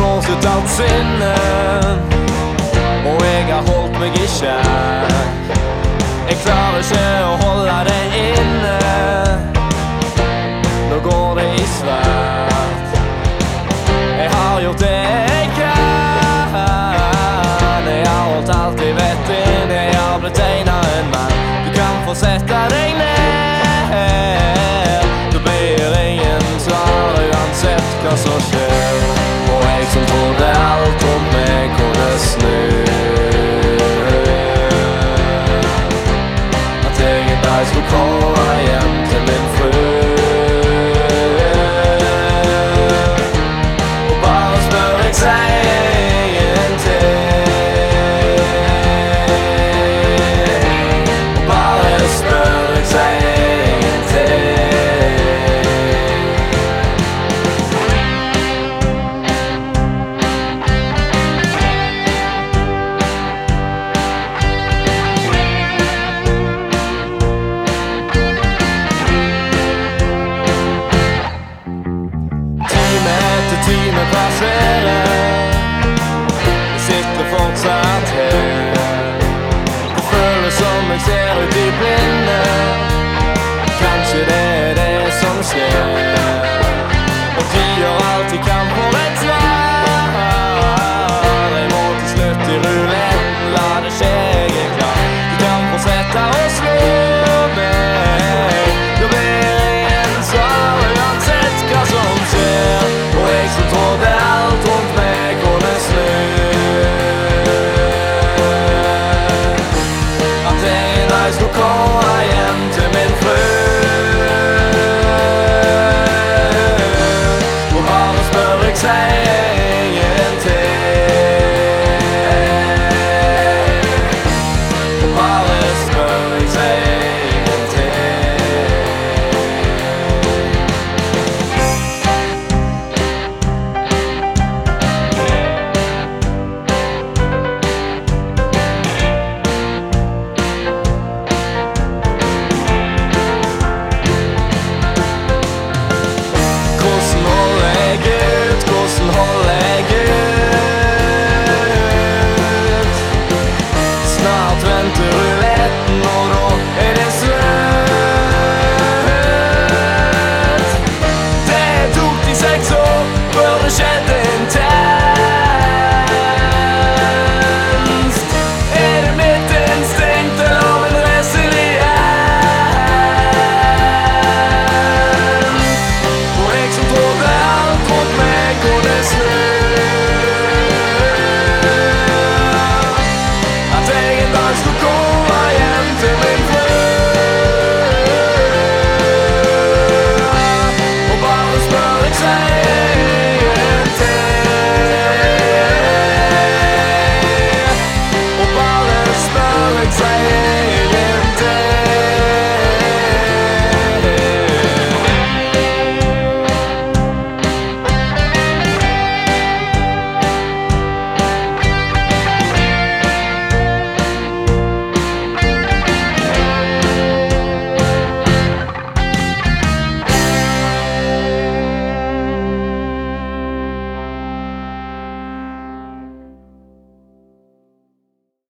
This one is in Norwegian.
blåst ut alt sinne, og jeg har holdt meg i skjær. Jeg klarer ikke å holde det inne, nå går det i svært. Jeg har gjort det jeg kan, jeg har holdt alt jeg vet inn, jeg har blitt tegnet en mann. Du kan få sette deg ned, det blir ingen svar uansett hva som